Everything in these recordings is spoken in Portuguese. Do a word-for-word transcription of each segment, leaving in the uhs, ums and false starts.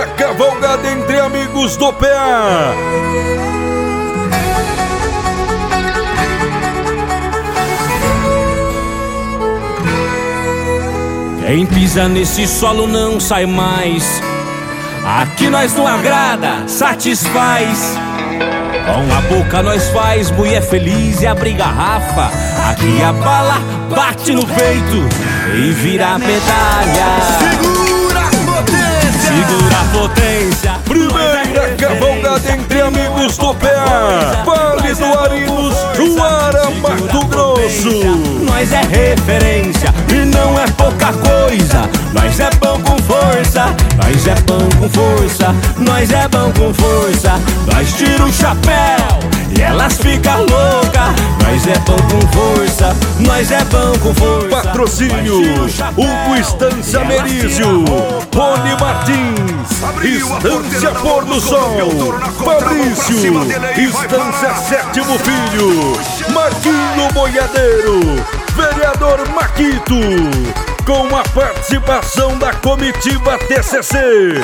primeira cavalgada entre amigos do P A. Quem pisa nesse solo não sai mais. Aqui nós não agrada, satisfaz. Com a boca nós faz mulher feliz e abre garrafa. Aqui a bala bate no peito e vira medalha. Segura a potência! Segura a potência! Primeira cavalgada entre amigos do P A. Vale do Arinos, Juara, Mato Grosso. Nós é referência e não é pouca coisa. Nós é bom com força, nós é bom com força, nós é bom com força. Nós tira o chapéu e elas ficam loucas. Nós é bom com força, nós é bom com força. Patrocínio Hugo Estância Merizio, Rony Martins, Estância Pôr do Sol, Fabrício, Estância Sétimo Filho, Marquinho Boiadeiro, Vereador Maquito, com a participação da comitiva T C C.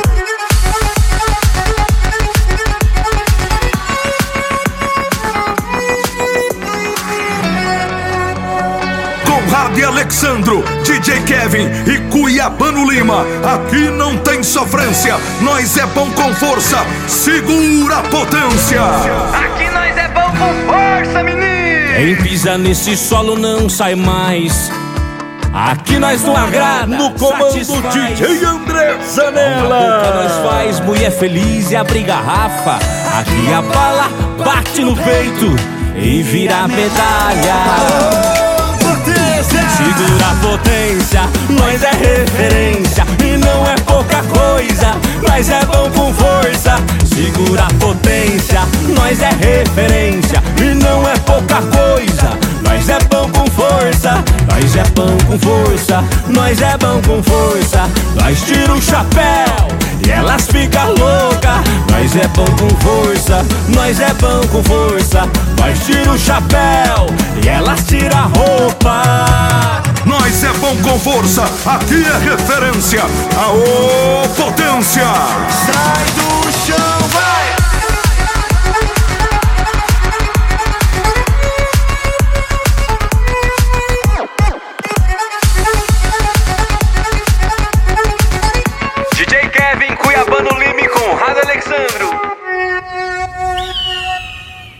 Conrado e Alexandro, D J Kevin e Cuiabano Lima. Aqui não tem sofrência, nós é bom com força. Segura a potência. Aqui nós é bom com força, menino. Quem pisa nesse solo não sai mais. Aqui nós não agrada, no comando satisfaz. D J André Zanella. Com a boca nós faz mulher feliz e abre garrafa. Aqui a bala bate no peito e vira medalha. Segura a potência, nós é referência e não é pouca coisa. Nós é bom com força. Segura a potência, nós é referência e não é pouca coisa. Nós é bom com força, nós é bom com força, nós é bom com força. Nós tira o chapéu e elas ficam loucas. Nós é bom com força, nós é bom com força. Nós tira o chapéu e elas tiram a roupa. Nós é bom com força, aqui é referência. Aô, potência! Sai do chão.